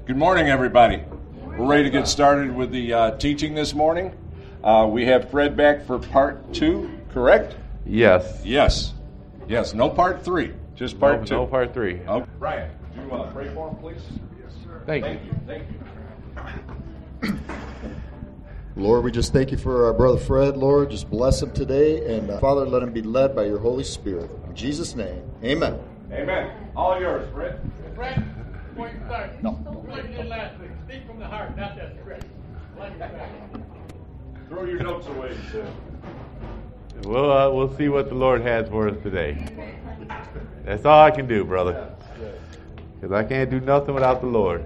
Good morning, everybody. We're ready to get started with the teaching this morning. We have Fred back for part 2, correct? Yes. Yes. No part 3, just part 2. No part 3. Okay. Brian, would you pray for him, please? Yes, sir. Thank you. Lord, we just thank you for our brother Fred, Lord. Just bless him today. And Father, let him be led by your Holy Spirit. In Jesus' name, amen. Amen. All yours, Fred. Fred, before you start, No. do like you did last week. Speak from the heart, not that script. Throw your notes away, sir. We'll see what the Lord has for us today. That's all I can do, brother. Because I can't do nothing without the Lord.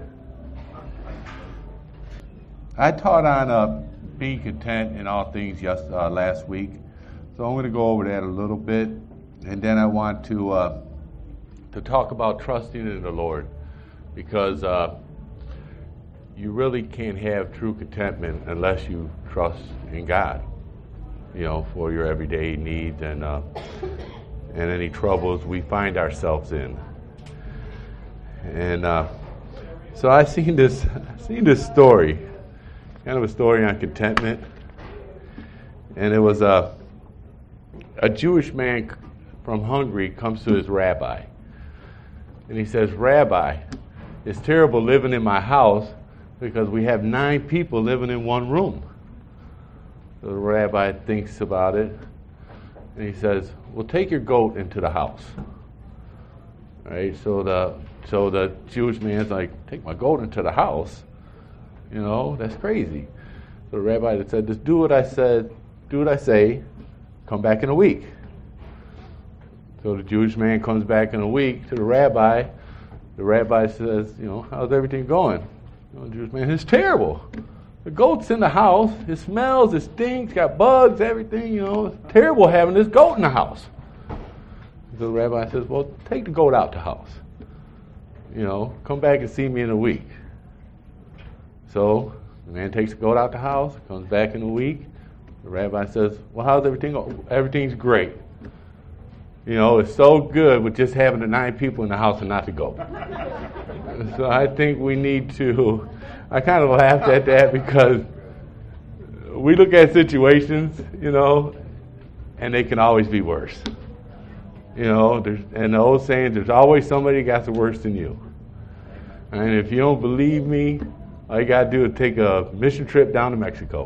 I taught on being content in all things last week. So I'm going to go over that a little bit. And then I want to talk about trusting in the Lord. Because you really can't have true contentment unless you trust in God, for your everyday needs and any troubles we find ourselves in. And so I seen this story, kind of a story on contentment, and it was a Jewish man from Hungary comes to his rabbi, and he says, "Rabbi, it's terrible living in my house because we have 9 people living in one room." So the rabbi thinks about it, and he says, "Well, take your goat into the house." Right? So the Jewish man's like, "Take my goat into the house? That's crazy." So the rabbi said, "Just do what I say, come back in a week." So the Jewish man comes back in a week to the rabbi. The rabbi says, "How's everything going?" The Jewish man, "It's terrible. The goat's in the house. It smells, it stinks, got bugs, everything, It's terrible having this goat in the house." So the rabbi says, "Well, take the goat out the house. Come back and see me in a week." So the man takes the goat out the house, comes back in a week. The rabbi says, "Well, how's everything? Everything's great. It's so good with just having the 9 people in the house and not the goat." So I think we need to, I kind of laughed at that because we look at situations, and they can always be worse. And the old saying, there's always somebody that got it worse than you. And if you don't believe me, all you got to do is take a mission trip down to Mexico.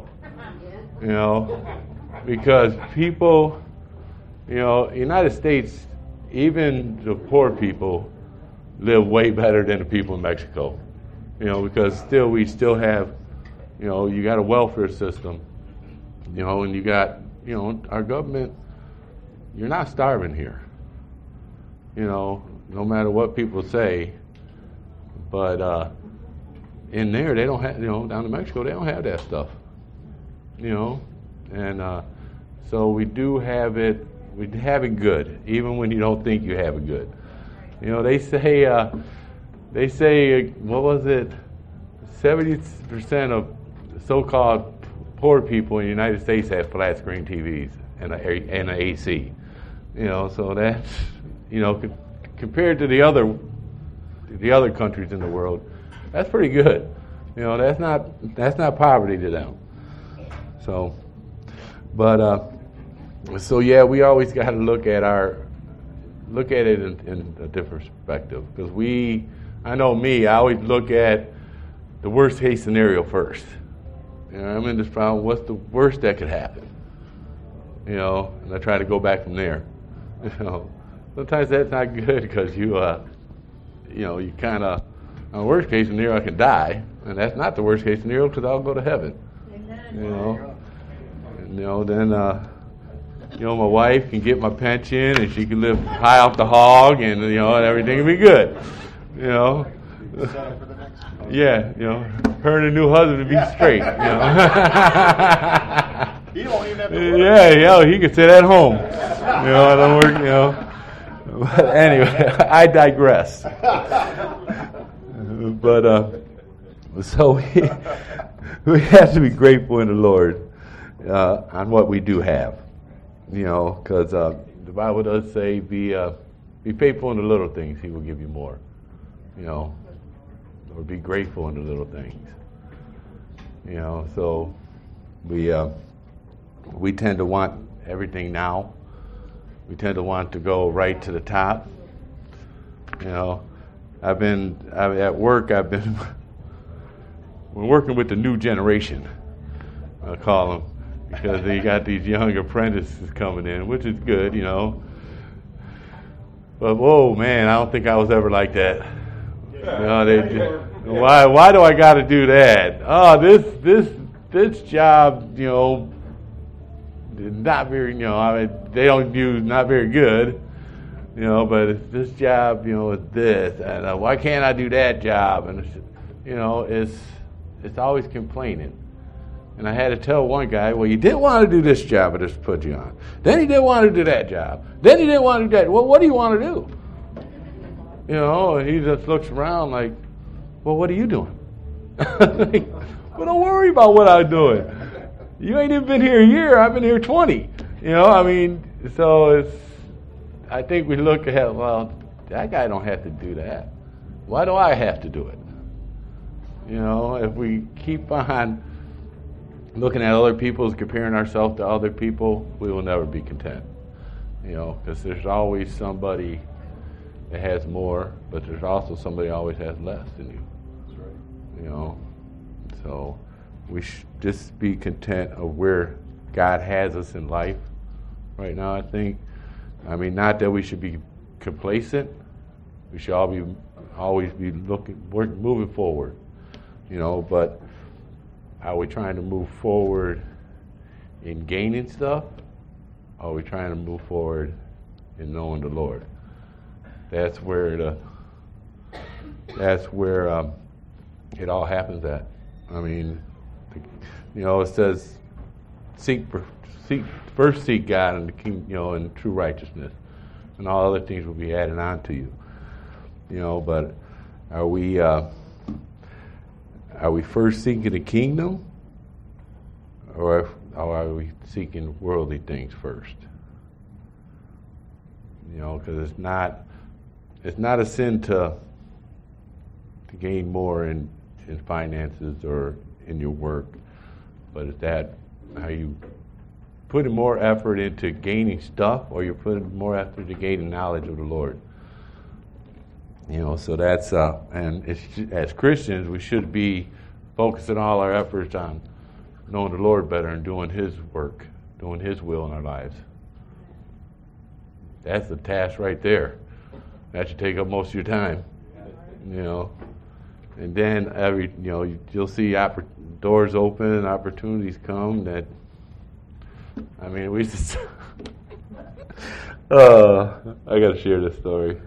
Because people, United States, even the poor people live way better than the people in Mexico. Because we still have, you got a welfare system, and you got, our government, you're not starving here. No matter what people say, but in there they don't have, down in Mexico they don't have that stuff. And so we do have it. We have it good, even when you don't think you have it good. They say, what was it? 70% of so-called poor people in the United States have flat screen TVs and an AC. So that's, compared to the other countries in the world, that's pretty good. That's not poverty to them. So, but so yeah, we always got to look at it in a different perspective, because I know me, I always look at the worst case scenario first. I'm in this problem, what's the worst that could happen? And I try to go back from there. Sometimes that's not good, because you kind of, on the worst case scenario, I can die, and that's not the worst case scenario, because I'll go to heaven. And then my wife can get my pension, and she can live high off the hog, and and everything will be good. Yeah, her and the new husband would be straight. He won't even have to work. Yeah, he can sit at home. I don't work. But anyway, I digress. But so we have to be grateful in the Lord on what we do have. Because the Bible does say, be faithful in the little things, He will give you more. or be grateful in the little things. So we tend to want everything now. We tend to want to go right to the top. At work, we're working with the new generation, I call them, because they got these young apprentices coming in, which is good, But whoa, man, I don't think I was ever like that. Why do I got to do that? Oh, this job, not very, they don't do not very good, but it's this job, is this, and why can't I do that job? And it's always complaining. And I had to tell one guy, well, you didn't want to do this job I just put you on. Then you didn't want to do that job. Then you didn't want to do that. Well, what do you want to do? And he just looks around like, well, what are you doing? Well, don't worry about what I'm doing. You ain't even been here a year. I've been here 20. So I think we look at, well, that guy don't have to do that. Why do I have to do it? If we keep on looking at other people, comparing ourselves to other people, we will never be content. Because there's always somebody that has more, but there's also somebody who always has less than you. That's right. So we should just be content of where God has us in life right now, I think. Not that we should be complacent. We should always be moving forward. But are we trying to move forward in gaining stuff? Or are we trying to move forward in knowing the Lord? That's where it all happens at. It says, first seek God and the King, and true righteousness, and all other things will be added on to you. But are we first seeking the kingdom, or are we seeking worldly things first? Because it's not a sin to gain more in finances or in your work, but it's that how you putting more effort into gaining stuff, or you're putting more effort into gaining knowledge of the Lord. So that's and as Christians, we should be focusing all our efforts on knowing the Lord better and doing His work, doing His will in our lives. That's the task right there. That should take up most of your time. And then you'll see doors open, opportunities come. That we just. I got to share this story.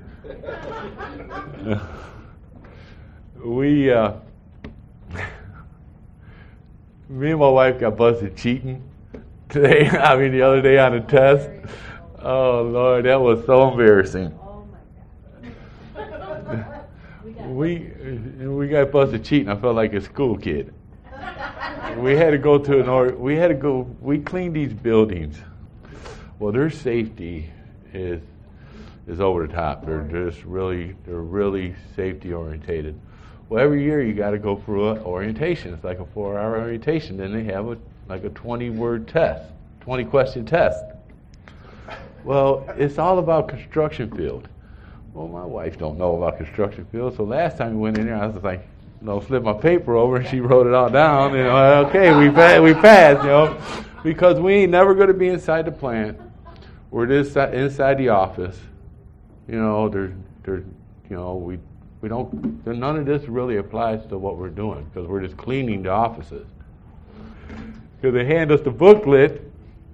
Me and my wife got busted cheating today. The other day on a test. Oh Lord, that was so embarrassing. Oh my God. We got busted cheating. I felt like a school kid. We had to go to we cleaned these buildings. Well, their safety is over the top. They're really safety orientated. Well, every year you got to go through an orientation. It's like a 4-hour orientation. Then they have a 20-word test, 20-question test. Well, it's all about construction field. Well, my wife don't know about construction field, so last time we went in there, I was like, slip my paper over, and she wrote it all down. Okay, we passed, because we ain't never going to be inside the plant. We're just inside the office. We don't. None of this really applies to what we're doing, because we're just cleaning the offices. Because they hand us the booklet,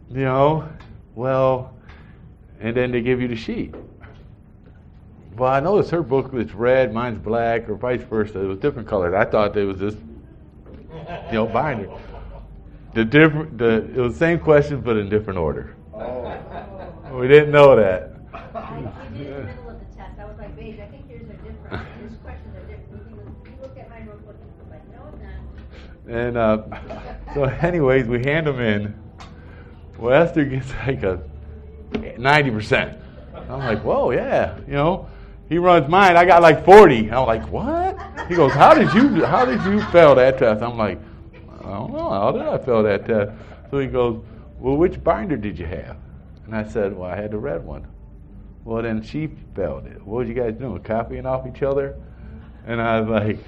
and then they give you the sheet. Well, I noticed her booklet's red, mine's black, or vice versa. It was different colors. I thought it was just, binder. It was the same questions, but in different order. Oh. We didn't know that. I did in the middle of the test. I was like, babe, I think yours are different. These questions are different. You look at my notebook and I'm like, no, it's not. And so anyways, we hand them in. Well, Esther gets like a 90%. I'm like, whoa, yeah, He runs mine. I got like 40. I'm like, what? He goes, how did you fail that test? I'm like, I don't know. How did I fail that test? So he goes, well, which binder did you have? And I said, well, I had the red one. Well, then she failed it. What was you guys doing? Copying off each other? And I was like,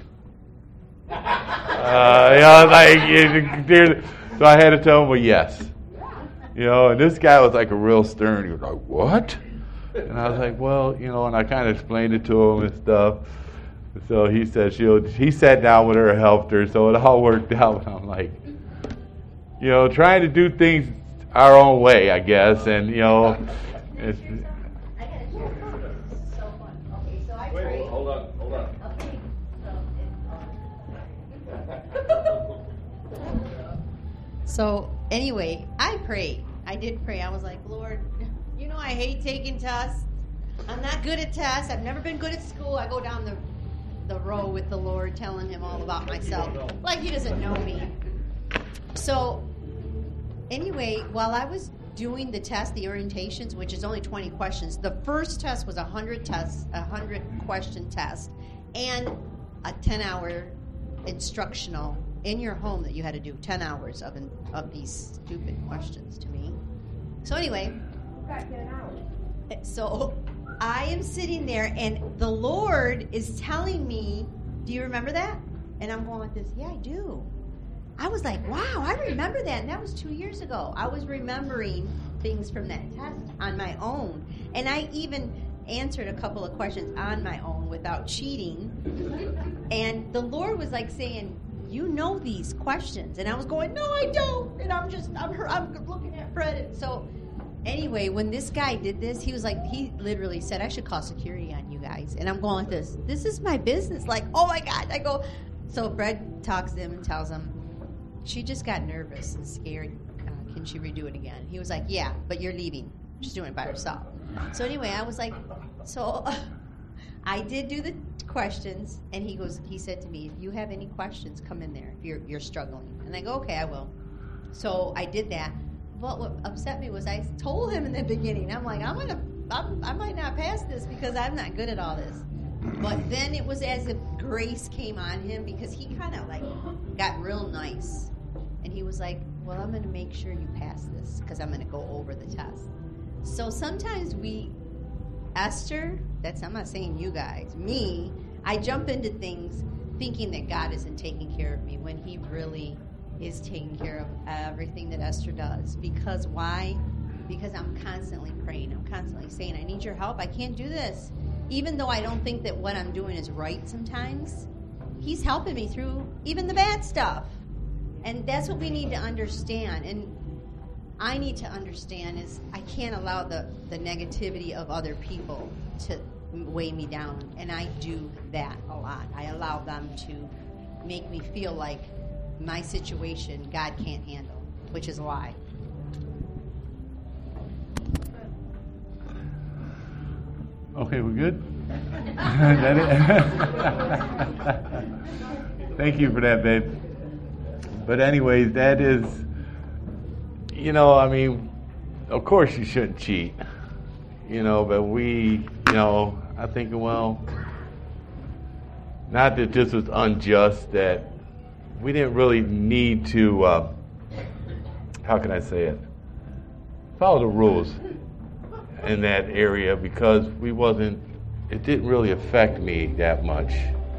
so I had to tell him, well, yes. And this guy was like a real stern. He was like, what? And I was like, well, and I kind of explained it to him and stuff. So he said he sat down with her, helped her, so it all worked out. And I'm like, trying to do things our own way, I guess, and it's. I got to share. This is so fun. Okay, so I prayed. Hold on. Okay, so anyway, I prayed. I did pray. I was like, Lord, I hate taking tests. I'm not good at tests. I've never been good at school. I go down the row with the Lord, telling him all about myself. Like he doesn't know me. So anyway, while I was doing the test, the orientations, which is only 20 questions, the first test was 100 question test, and a 10-hour instructional in your home that you had to do 10 hours of these stupid questions to me. So anyway, so I am sitting there, and the Lord is telling me, do you remember that? And I'm going like this, yeah, I do. I was like, wow, I remember that. And that was 2 years ago. I was remembering things from that test on my own. And I even answered a couple of questions on my own without cheating. And the Lord was like saying, you know these questions. And I was going, no, I don't. And I'm looking at Fred. And so anyway, when this guy did this, he literally said, I should call security on you guys. And I'm going like this is my business. Like, oh my God. I go, so Fred talks to him and tells him, she just got nervous and scared. Can she redo it again? He was like, yeah, but you're leaving. She's doing it by herself. So anyway, I was like, so I did do the questions, and he said to me, if you have any questions, come in there if you're struggling. And I go, okay, I will. So I did that. But what upset me was I told him in the beginning, I'm like, I might not pass this because I'm not good at all this. But then it was as if grace came on him because he kind of like got real nice. And he was like, well, I'm going to make sure you pass this because I'm going to go over the test. So sometimes Esther, I'm not saying you guys, me, I jump into things thinking that God isn't taking care of me when he really is taking care of everything that Esther does. Because why? Because I'm constantly praying. I'm constantly saying, I need your help. I can't do this. Even though I don't think that what I'm doing is right sometimes, he's helping me through even the bad stuff. And that's what we need to understand. And I need to understand is I can't allow the negativity of other people to weigh me down. And I do that a lot. I allow them to make me feel like my situation God can't handle, which is a lie. Okay, we're good? Thank you for that, babe. But anyways, that is, of course you shouldn't cheat, but I think, well, not that this was unjust, that we didn't really need to, how can I say it, follow the rules in that area because it didn't really affect me that much,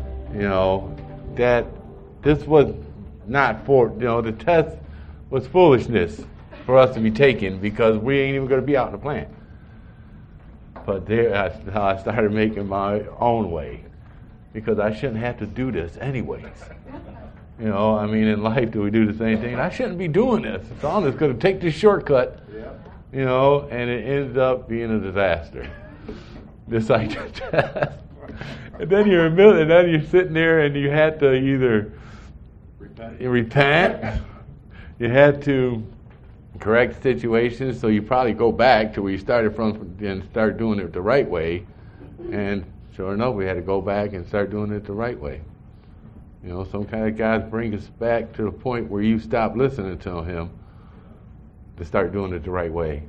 that this was not for, the test was foolishness for us to be taken because we ain't even going to be out in the plant. But that's how I started making my own way because I shouldn't have to do this anyways. In life, do we do the same thing? I shouldn't be doing this. So I'm just going to take this shortcut, and it ends up being a disaster. Just like the test. And then you're sitting there and you had to either repent. You had to correct situations, so you probably go back to where you started from and start doing it the right way. And sure enough, we had to go back and start doing it the right way. Some kind of guys bring us back to the point where you stop listening to him to start doing it the right way.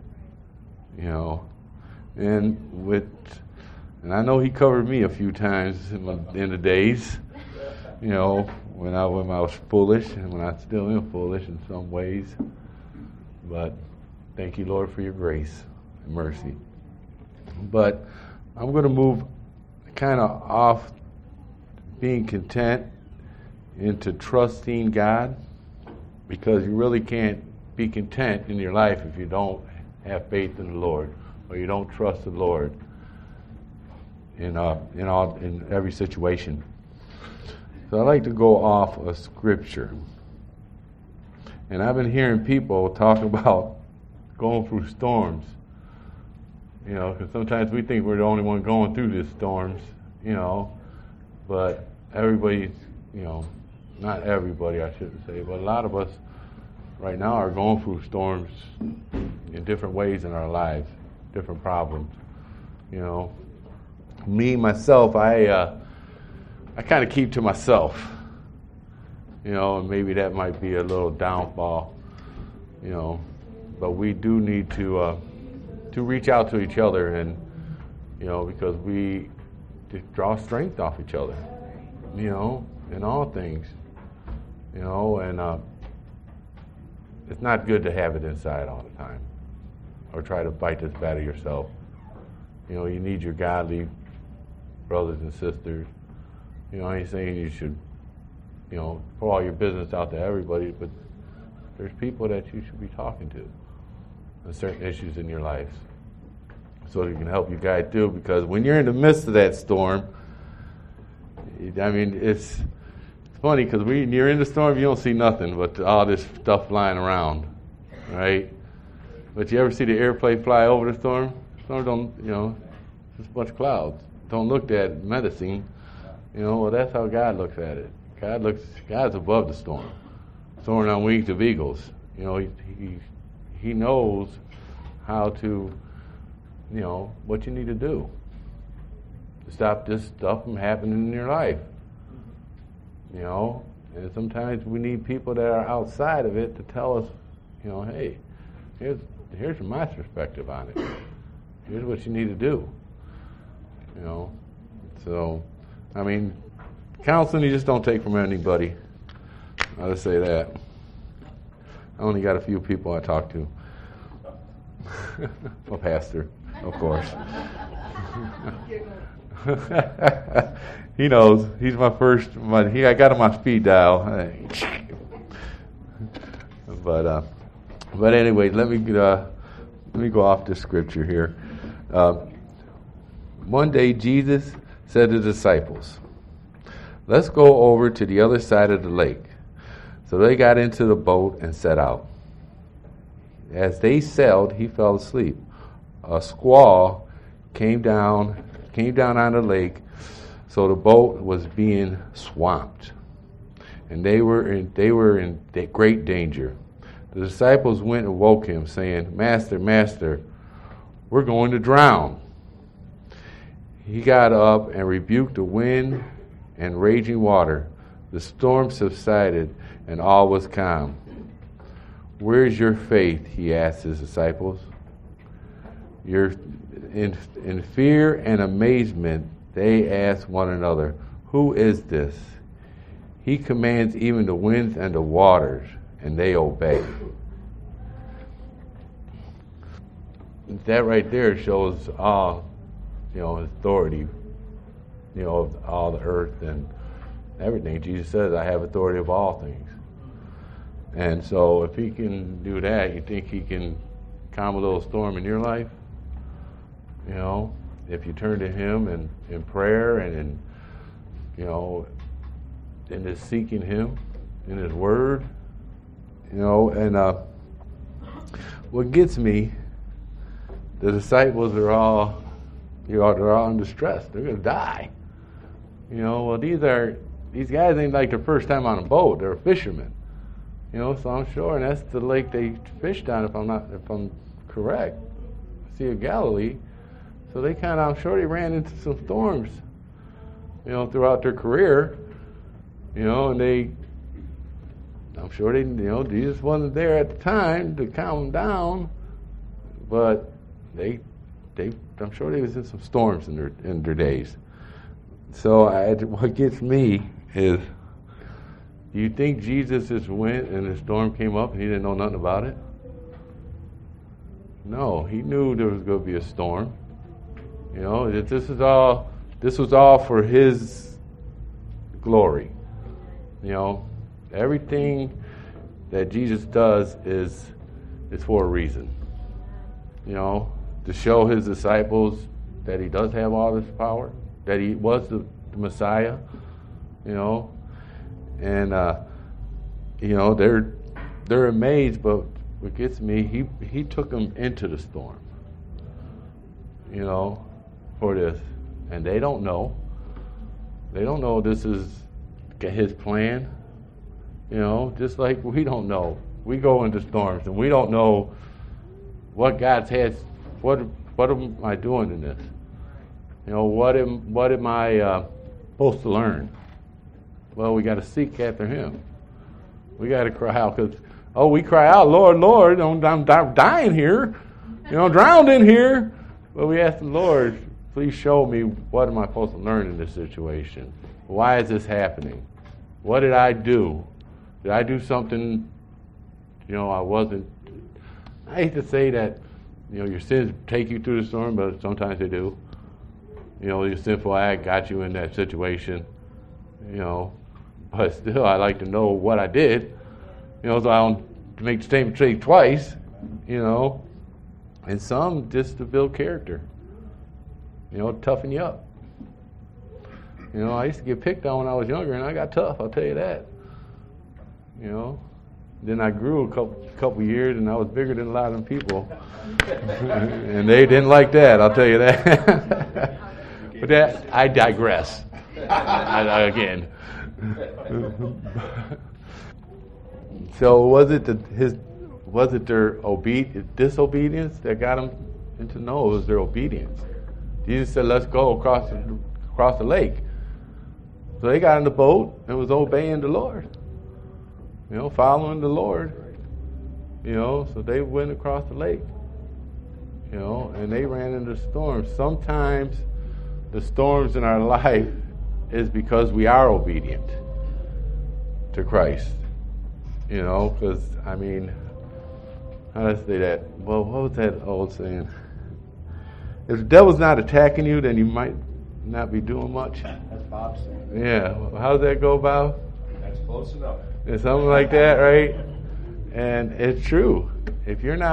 And I know he covered me a few times in the days. you know, when I was foolish, and when I still am foolish in some ways. But thank you, Lord, for your grace and mercy. But I'm going to move kind of off being content into trusting God, because you really can't be content in your life if you don't have faith in the Lord, or you don't trust the Lord in every situation. So I like to go off of Scripture. And I've been hearing people talk about going through storms. You know, because sometimes we think we're the only one going through these storms, you know, but everybody's, you know, not everybody, I shouldn't say, but a lot of us right now are going through storms in different ways in our lives, different problems. You know, me, myself, I kind of keep to myself, you know, and maybe that might be a little downfall, you know, but we do need to reach out to each other, and, you know, because we draw strength off each other, you know, in all things, you know, and it's not good to have it inside all the time or try to fight this battle yourself. You know, you need your godly brothers and sisters. You know, I ain't saying you should, you know, pour all your business out to everybody, but there's people that you should be talking to on certain issues in your life, so they can help you guide through. Because when you're in the midst of that storm, I mean, it's funny, because when you're in the storm, you don't see nothing but all this stuff flying around, right? But you ever see the airplane fly over the storm? Storm don't, you know, just a bunch of clouds. Don't look that menacing, you know. Well, that's how God looks at it. God's above the storm, soaring on wings of eagles. You know, He knows how to, you know, what you need to do to stop this stuff from happening in your life. You know, and sometimes we need people that are outside of it to tell us, you know, hey, here's my perspective on it. Here's what you need to do. You know, so, I mean, counseling you just don't take from anybody. I'll just say that. I only got a few people I talk to. A pastor, of course. He knows. He's my first. I got him on speed dial. But anyway, let me go off the scripture here. One day Jesus said to the disciples, "Let's go over to the other side of the lake." So they got into the boat and set out. As they sailed, he fell asleep. A squall came down on the lake, so the boat was being swamped, and they were in great danger. The disciples went and woke him, saying, "Master, Master, we're going to drown." He got up and rebuked the wind and raging water. The storm subsided, and all was calm. "Where's your faith?" he asked his disciples. In fear and amazement, they asked one another, "Who is this? He commands even the winds and the waters, and they obey." That right there shows all, you know, authority, you know, of all the earth and everything. Jesus says, "I have authority of all things." And so if he can do that, you think he can calm a little storm in your life? You know, if you turn to him and in prayer and in, you know, in just seeking him in his word, you know. And what gets me, the disciples are all, you know, they're all in distress. They're going to die. You know, well, these guys ain't like their first time on a boat. They're fishermen. You know, so I'm sure, and that's the lake they fished on, if I'm correct, Sea of Galilee. So they I'm sure they ran into some storms, you know, throughout their career, you know, and I'm sure you know, Jesus wasn't there at the time to calm them down, but I'm sure they was in some storms in their days. So what gets me is Do you think Jesus just went and the storm came up and he didn't know nothing about it? No, he knew there was going to be a storm. You know, this was all for his glory. You know, everything that Jesus does is for a reason. You know, to show his disciples that he does have all this power, that he was the Messiah, you know, and you know, they're amazed, but what gets me, he took them into the storm, you know, for this, and they don't know this is his plan, you know, just like we don't know. We go into storms and we don't know what God has. What am I doing in this? You know, what am I supposed to learn? Well, we got to seek after Him. We got to cry out because we cry out, Lord, Lord, I'm dying here, you know, drowned in here. But we ask the Lord, please show me what am I supposed to learn in this situation? Why is this happening? What did I do? Did I do something? You know, I hate to say that, you know, your sins take you through the storm, but sometimes they do. You know, your sinful act got you in that situation, you know, but still I like to know what I did, you know, so I don't make the same mistake twice, you know, and some just to build character, you know, toughen you up. You know, I used to get picked on when I was younger, and I got tough, I'll tell you that, you know. Then I grew a couple years, and I was bigger than a lot of them people. And they didn't like that, I'll tell you that. But that, I digress. Again. So was it their disobedience that got them into? No, it was their obedience. Jesus said, let's go across the lake. So they got in the boat and was obeying the Lord. You know, following the Lord, you know, so they went across the lake, you know, and they ran into storms. Sometimes the storms in our life is because we are obedient to Christ, you know, because, I mean, how do I say that? Well, what was that old saying? If the devil's not attacking you, then you might not be doing much. That's Bob's saying. Yeah. How does that go, Bob? That's close enough. It's something like that, right? And it's true. If you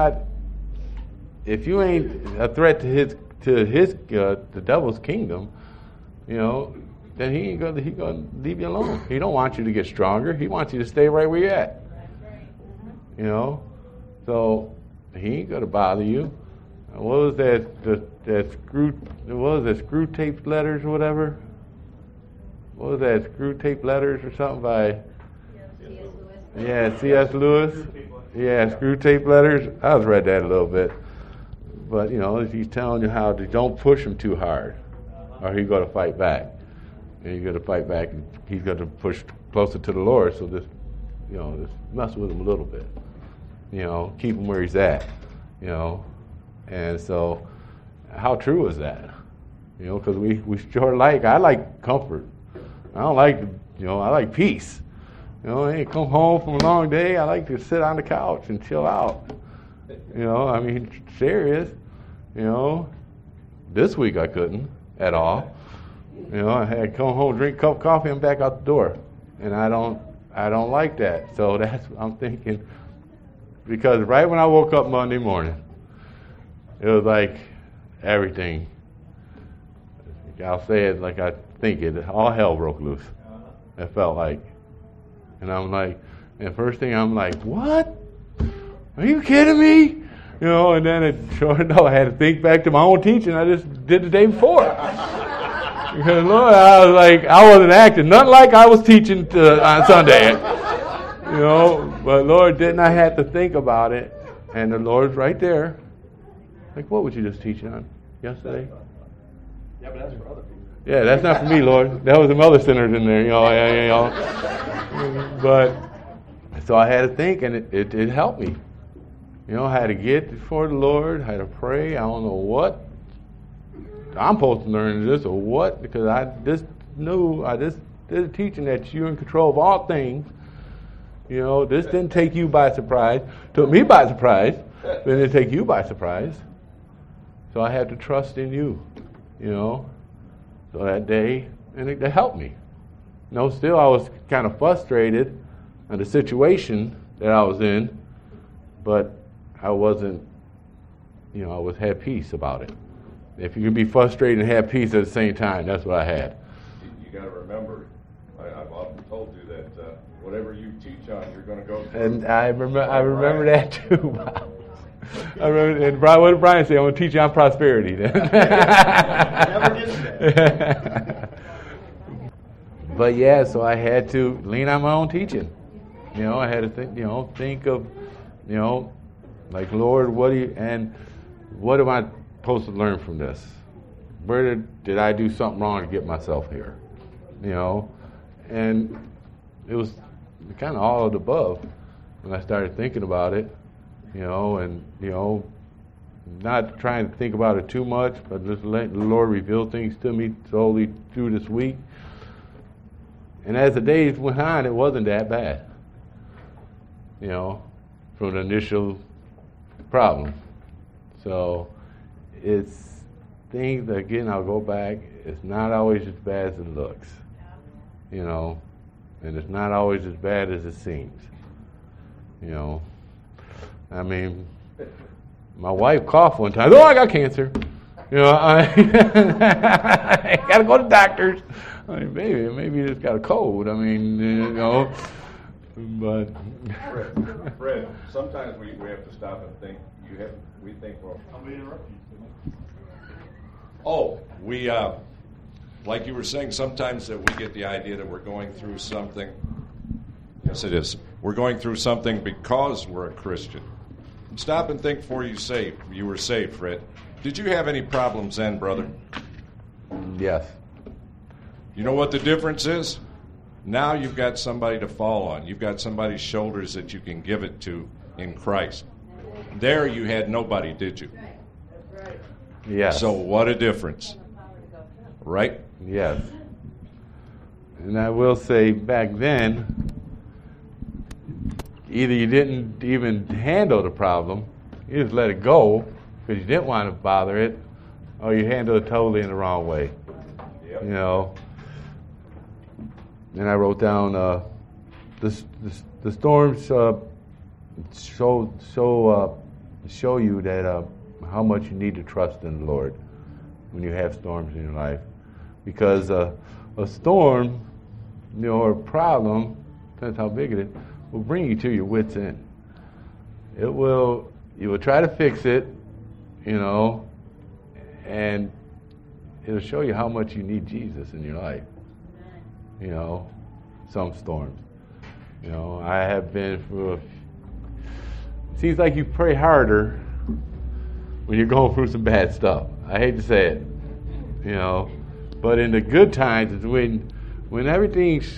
ain't a threat to the devil's kingdom, you know, then he gonna leave you alone. He don't want you to get stronger. He wants you to stay right where you're at. You know, so he ain't gonna bother you. What was that? Screw tape letters or whatever? What was that? Screw tape letters or something by? Yeah, C.S. Lewis. Yeah, Screw Tape Letters. I was read that a little bit. But, you know, he's telling you how to don't push him too hard, or he's going to fight back. And you're going to fight back, and he's going to push closer to the Lord, so just mess with him a little bit. You know, keep him where he's at, you know. And so, how true is that? You know, because we sure I like comfort. I don't like, you know, I like peace. You know, I come home from a long day, I like to sit on the couch and chill out. You know, I mean, serious. You know, this week I couldn't at all. You know, I had to come home, drink a cup of coffee, and back out the door. And I don't like that. So I'm thinking, because right when I woke up Monday morning, it was like everything, I'll say it like I think it, all hell broke loose. It felt like. And I'm like, and first thing I'm like, what? Are you kidding me? You know, and then sure enough, I had to think back to my own teaching I just did the day before. Because, Lord, I was like, I wasn't acting nothing like I was teaching on Sunday. You know, but Lord, didn't I have to think about it? And the Lord's right there. Like, what was you just teaching on yesterday? Yeah, but that's for other people. Yeah, that's not for me, Lord. That was some other sinners in there, you know. But so I had to think, and it helped me. You know, I had to get before the Lord, I had to pray. I don't know what I'm supposed to learn this or what, because I just did a teaching that you're in control of all things, You know, this didn't take you by surprise. Took me by surprise. But it didn't take you by surprise. So I had to trust in you, you know. So that day, and it helped me. You know, still I was kind of frustrated at the situation that I was in, but I wasn't, you know, had peace about it. If you can be frustrated and have peace at the same time, that's what I had. You got to remember, I've often told you that whatever you teach on, you're going to go through. And I remember that too. I remember, and Brian, what did Brian say? I'm going to teach you on prosperity. Then. Never did that. But yeah, so I had to lean on my own teaching. You know, I had to think of, you know, like, Lord, what am I supposed to learn from this? Where did I do something wrong to get myself here? You know, and it was kind of all of the above when I started thinking about it. You know, and, you know, not trying to think about it too much, but just letting the Lord reveal things to me slowly through this week. And as the days went on, it wasn't that bad, you know, from the initial problem. So it's things, again, I'll go back, it's not always as bad as it looks, you know, and it's not always as bad as it seems, you know. I mean, my wife coughed one time. Oh, I got cancer. You know, I got to go to doctors. I mean, maybe it's got a cold. I mean, you know, but. Fred, sometimes we have to stop and think. We think, well, I'm going to interrupt you. Oh, like you were saying, sometimes that we get the idea that we're going through something. Yes, it is. We're going through something because we're a Christian. Stop and think before you were saved, Fred. Did you have any problems then, brother? Yes. You know what the difference is? Now you've got somebody to fall on. You've got somebody's shoulders that you can give it to in Christ. There you had nobody, did you? Yes. So what a difference. Right? Yes. And I will say back then, either you didn't even handle the problem, you just let it go because you didn't want to bother it, or you handled it totally in the wrong way. Yep. You know. Then I wrote down the storms show you that how much you need to trust in the Lord when you have storms in your life, because a storm, you know, or a problem, depends how big it is, will bring you to your wits' end. You will try to fix it, you know, and it'll show you how much you need Jesus in your life. You know, some storms. You know, I have been through it seems like you pray harder when you're going through some bad stuff. I hate to say it, you know, but in the good times is when everything's.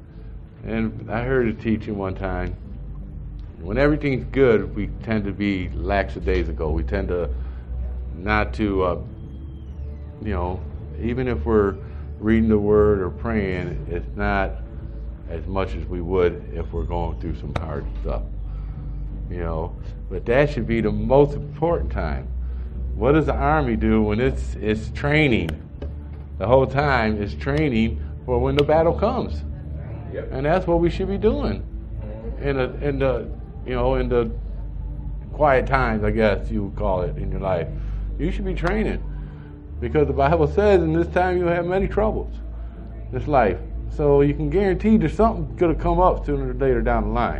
And I heard a teaching one time, when everything's good, we tend to be lackadaisical. We tend to not to, you know, even if we're reading the Word or praying, it's not as much as we would if we're going through some hard stuff, you know. But that should be the most important time. What does the Army do when it's training? The whole time it's training for when the battle comes. Yep. And that's what we should be doing in the quiet times, I guess you would call it, in your life. You should be training, because the Bible says in this time you'll have many troubles, this life. So you can guarantee there's something going to come up sooner or later down the line.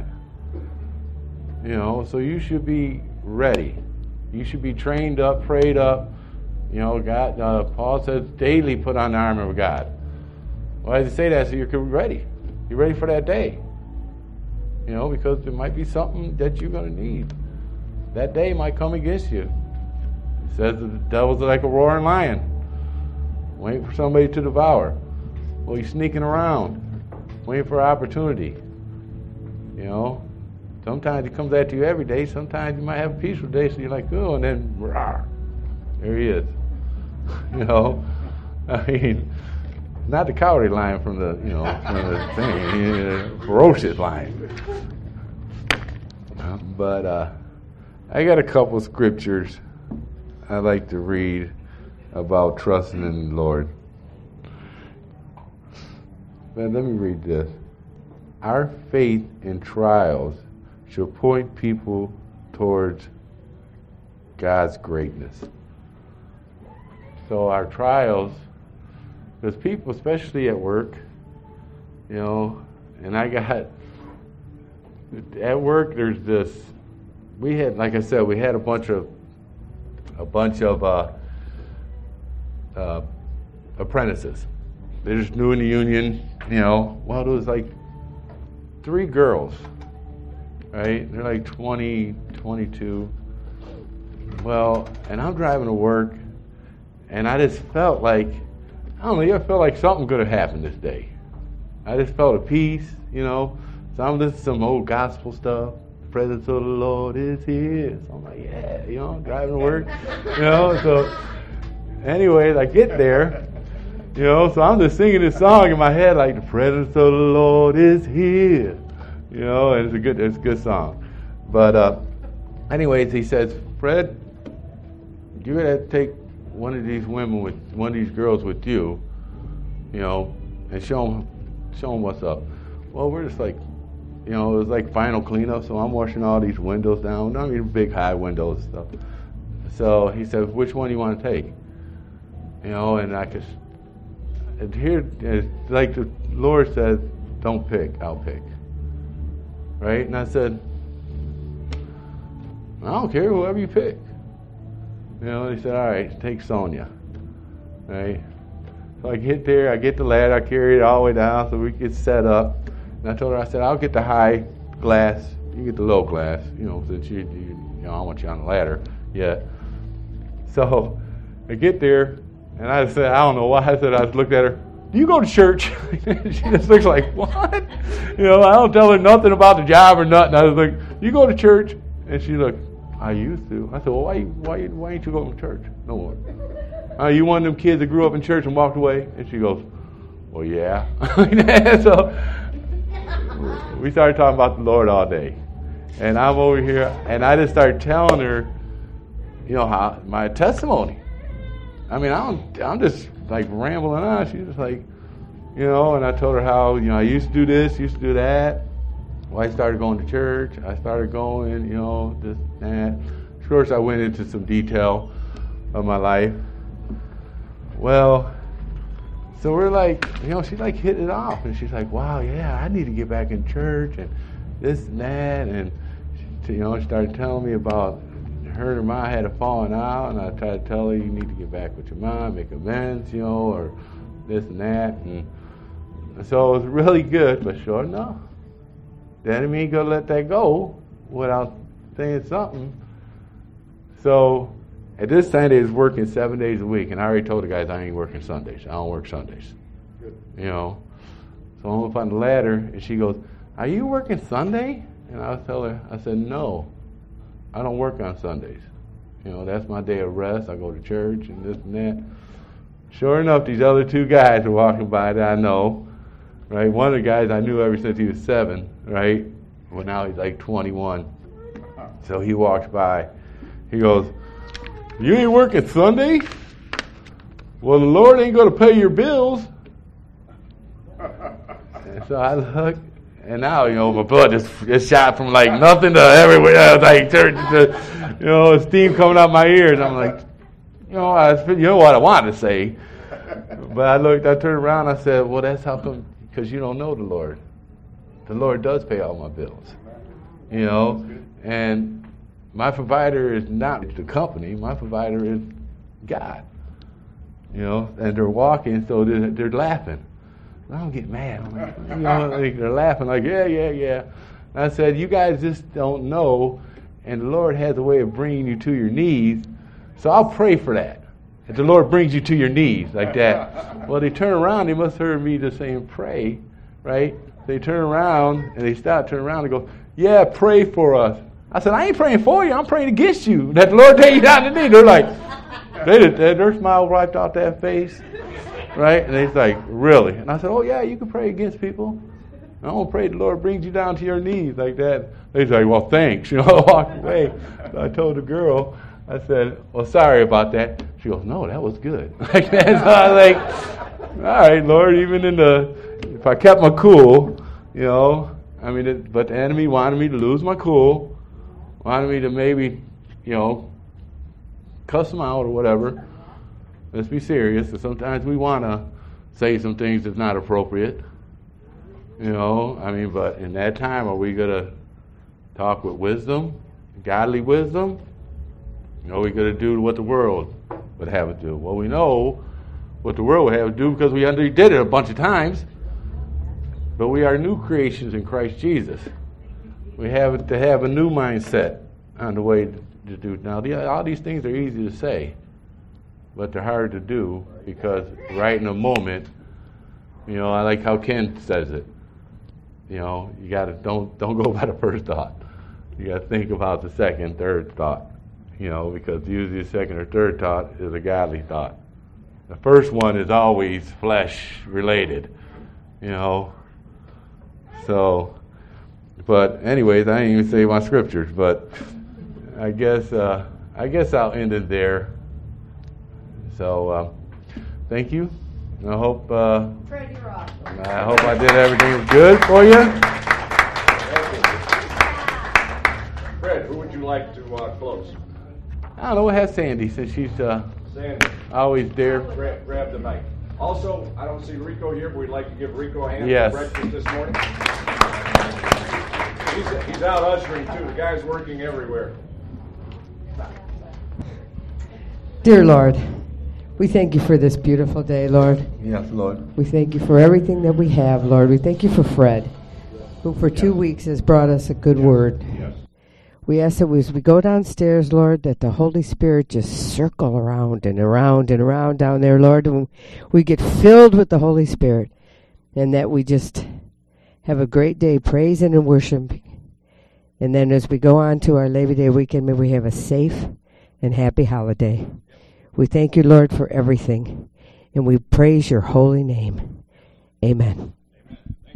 You know, so you should be ready. You should be trained up, prayed up. You know, God. Paul says daily put on the armor of God. Why does he say that? So you're ready. You're ready for that day. You know, because there might be something that you're going to need. That day might come against you. It says that the devil's like a roaring lion, waiting for somebody to devour. Well, he's sneaking around, waiting for an opportunity. You know, sometimes he comes at you every day. Sometimes you might have a peaceful day, so you're like, oh, and then, rah, there he is. You know, I mean, not the cowardly lion from the, you know, from the thing, ferocious lion. But I got a couple scriptures I like to read about trusting in the Lord. But let me read this. Our faith in trials should point people towards God's greatness. So our trials, there's people, especially at work, and at work there's this, we had, like I said, we had a bunch of apprentices. They're just new in the union, well, there was like 3 girls, right? They're like 20, 22. Well, and I'm driving to work, and I just felt like, I don't know, you ever felt like something could have happened this day? I just felt a peace, So I'm listening to some old gospel stuff. The presence of the Lord is here. So I'm like, yeah, I'm driving to work, So anyways, I get there, so I'm just singing this song in my head like the presence of the Lord is here, and it's a good song. But anyways, he says, Fred, you're gonna take one of these girls with you, and show them what's up. Well, we're just like, it was like final cleanup, so I'm washing all these windows down. I mean, big high windows and stuff. So he said, which one do you want to take? And I could, and here, like the Lord said, don't pick, I'll pick. Right? And I said, I don't care, whoever you pick. He said, all right, take Sonia. Right? So I get there, I get the ladder, I carry it all the way down so we get set up. And I told her, I said, I'll get the high glass, you get the low glass, since you I don't want you on the ladder yet. So I get there, and I said, I don't know why. I just looked at her, do you go to church? She just looks like, what? I don't tell her nothing about the job or nothing. I was like, you go to church? And she looked, I used to. I said, well, why ain't you going to church? No more. You one of them kids that grew up in church and walked away? And she goes, well, yeah. So we started talking about the Lord all day. And I'm over here, and I just started telling her, how my testimony. I mean, I'm just like rambling on. She's just like, and I told her how, I used to do this, used to do that. Well, I started going to church. I started going, this, that. Of course, I went into some detail of my life. Well, so we're like, she like hit it off. And she's like, wow, yeah, I need to get back in church and this and that. And, she started telling me about her and her mom had a falling out. And I tried to tell her, you need to get back with your mom, make amends, or this and that. And so it was really good, but sure enough, the enemy ain't gonna let that go without saying something. So at this time they was working 7 days a week, and I already told the guys I ain't working Sundays. I don't work Sundays. Good. So I'm up on the ladder, and she goes, are you working Sunday? And I tell her, I said, no, I don't work on Sundays. That's my day of rest. I go to church and this and that. Sure enough, these other 2 guys are walking by that I know. Right, one of the guys I knew ever since he was 7, right? Well, now he's like 21. So he walks by. He goes, you ain't working Sunday? Well, the Lord ain't going to pay your bills. And so I look, and now, my blood just shot from like nothing to everywhere. Like church, steam coming out my ears. I'm like, you know what I wanted to say. But I turned around, I said, well, that's how come. Because you don't know the Lord. The Lord does pay all my bills. And my provider is not the company. My provider is God. And they're walking, so they're laughing. I don't get mad. I'm like, they're laughing like, yeah. And I said, you guys just don't know, and the Lord has a way of bringing you to your knees, so I'll pray for that. If the Lord brings you to your knees like that. Well, they turn around. They must have heard me just saying pray, right? They turn around, and they stop, turn around, and go, yeah, pray for us. I said, I ain't praying for you. I'm praying against you. That the Lord take you down the knee. They're like, their smile wiped off their face, right? And they're like, really? And I said, oh, yeah, you can pray against people. I'm going to pray the Lord brings you down to your knees like that. He's like, well, thanks. You know, I walked away. So I told the girl, I said, well, sorry about that. She goes, no, that was good. Like that. So I was like, all right, Lord, even if I kept my cool, you know, I mean, but the enemy wanted me to lose my cool, wanted me to maybe, you know, cuss them out or whatever. Let's be serious. And sometimes we want to say some things that's not appropriate. You know, I mean, but in that time, are we going to talk with wisdom, godly wisdom? You know, we're going to do what the world would have it do. Well, we know what the world would have it do because we already did it a bunch of times. But we are new creations in Christ Jesus. We have to have a new mindset on the way to do. Now, all these things are easy to say, but they're hard to do because right in the moment, you know, I like how Ken says it. You know, you got to don't go by the first thought. You got to think about the second, third thought. You know, because usually the second or third thought is a godly thought. The first one is always flesh related. You know. So, but anyways, I didn't even say my scriptures, but I guess I'll end it there. So, thank you. I hope Fred, you're awesome. I hope I did everything good for you. Fred, who would you like to close? I don't know. We'll have Sandy since she's Sandy, always there. grab the mic. Also, I don't see Rico here, but we'd like to give Rico a hand Yes. for breakfast this morning. He's out ushering too. The guy's working everywhere. Dear Lord, we thank you for this beautiful day, Lord. Yes, Lord. We thank you for everything that we have, Lord. We thank you for Fred, who for 2 weeks has brought us a good word. Yes. We ask that as we go downstairs, Lord, that the Holy Spirit just circle around and around and around down there, Lord, and we get filled with the Holy Spirit, and that we just have a great day praising and worshiping. And then as we go on to our Labor Day weekend, may we have a safe and happy holiday. We thank you, Lord, for everything, and we praise your holy name. Amen. Amen.